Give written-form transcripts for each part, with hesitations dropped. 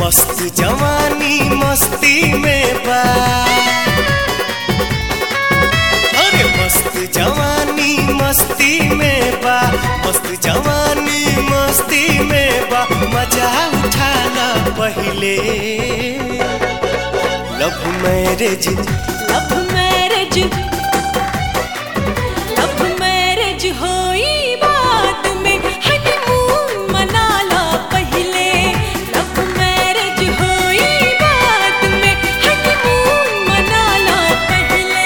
मस्त जवानी मस्ती में बा, अरे मस्त जवानी मस्ती में बा, मस्त जवानी मस्ती में बा, मजा उठाना पहिले। Love marriage love marriage love marriage होई बात में हनीमून मनाला पहिले। लव मैरिज होई बात में हनीमून मनाला पहिले।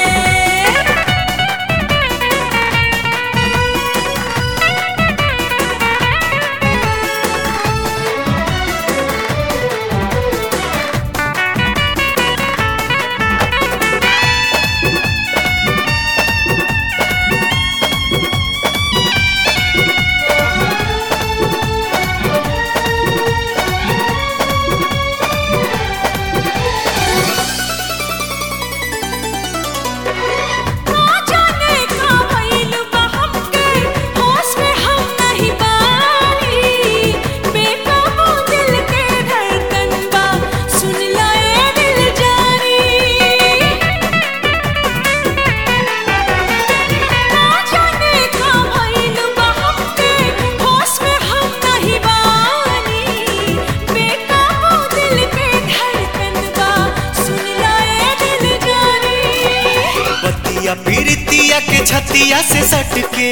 पीरितिया के छतिया से सटके,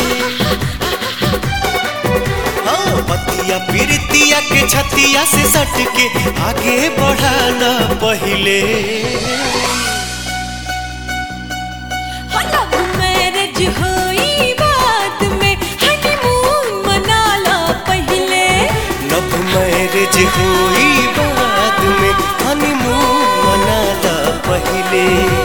हाँ पतिया पीरितिया के छतिया से सटके आगे बढ़ाना पहिले। लव मैरिज होई बात में हनीमून मनाला पहिले। लव मैरिज होई बात में हनीमून मनाला पहिले।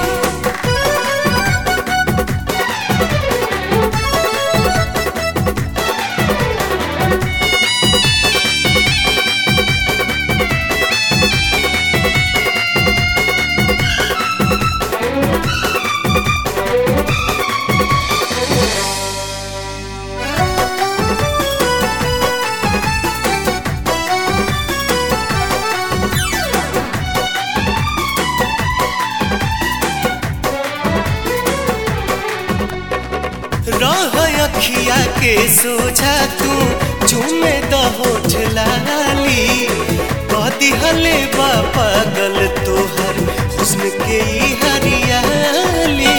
रह अखिया के सोझा तू चूमे द होठ लाली, कदी हले बा पागल तोहर हुस्न के ई हरियाली।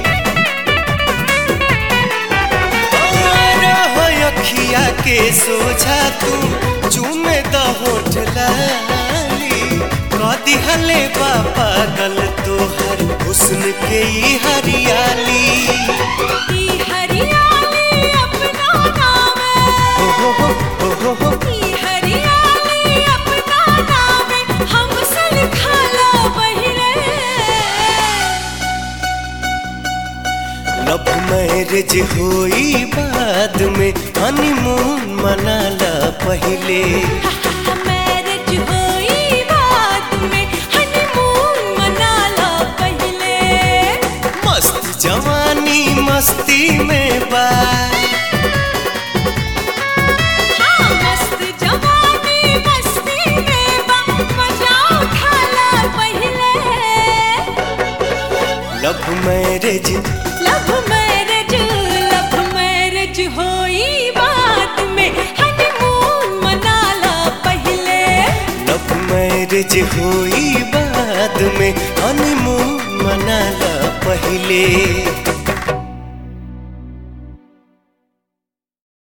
रह अखिया के सोझा तू चूमे द होठ लाली, कदी हले बा पागल तोहर हुस्न के ई हरियाली। लव मैरिज होई बाद में हनीमून मनाला पहिले। मैरिज होई बात में हनीमून मनाला पहिले। मस्त जवानी मस्ती में बा, हाँ मस्त जवानी मस्ती में बा, मजा उठाला पहिले। लव मैरिज होई बात में हनीमून मनाला पहिले। लव मैरिज होई बाद में हनीमून मनाला पहिले।